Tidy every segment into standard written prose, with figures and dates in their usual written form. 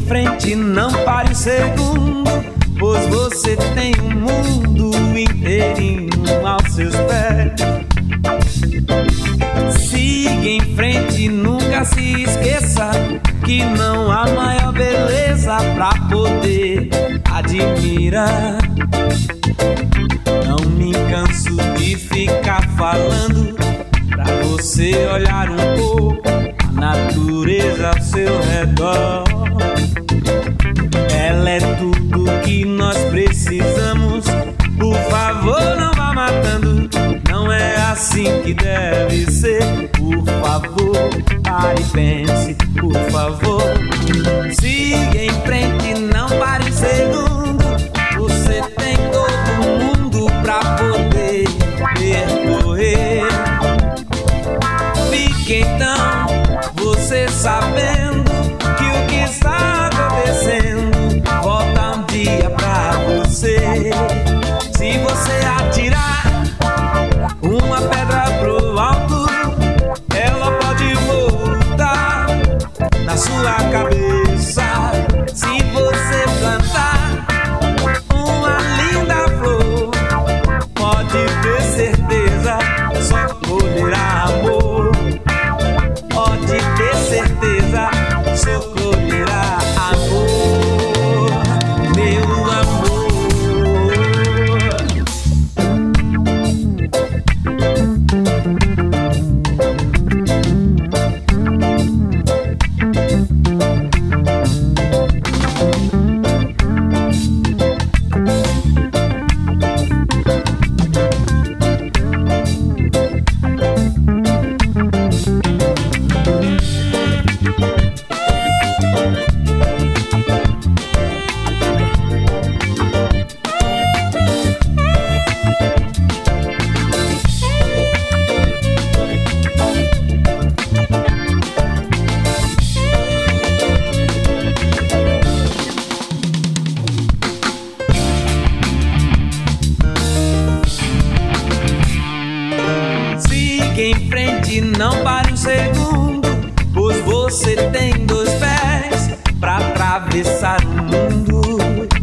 frente, não pare um segundo, pois você tem um mundo inteirinho aos seus pés. Siga em frente, nunca se esqueça que não há maior beleza pra poder admirar. Não me canso de ficar falando pra você olhar um pouco a natureza ao seu redor. Ela é tudo que nós precisamos. Por favor, não vá matando. Não é assim que deve ser. Por favor, pare e pense. Por favor, siga em frente, não pare um segundo. Você tem todo mundo pra poder percorrer. Fique então você sabendo que o que está acontecendo volta um dia pra você. Se você atirar uma pedra pro alto, ela pode voltar na sua cabeça. Se você plantar uma linda flor, pode ter certeza, só colherá amor. Pode ter certeza, só colherá amor, meu amor. Em frente, não pare um segundo, pois você tem dois pés pra atravessar o mundo.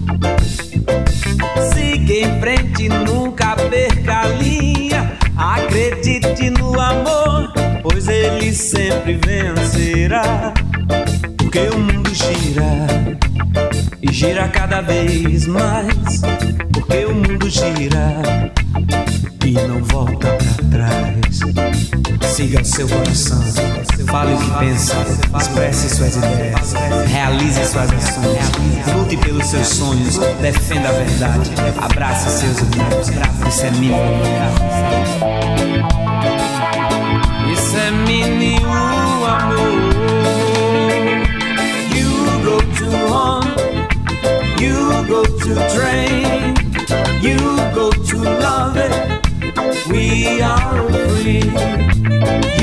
Siga em frente, nunca perca a linha. Acredite no amor, pois ele sempre vencerá. Porque o mundo gira e gira cada vez mais. Porque o mundo gira e não volta pra trás. Siga o seu coração, fale o que pensa, expresse suas ideias, realize suas ações, lute pelos seus sonhos, defenda a verdade, abrace seus irmãos. Isso é mínimo. Isso é mínimo amor. You go to home, you go to train, you go to love it. We are free.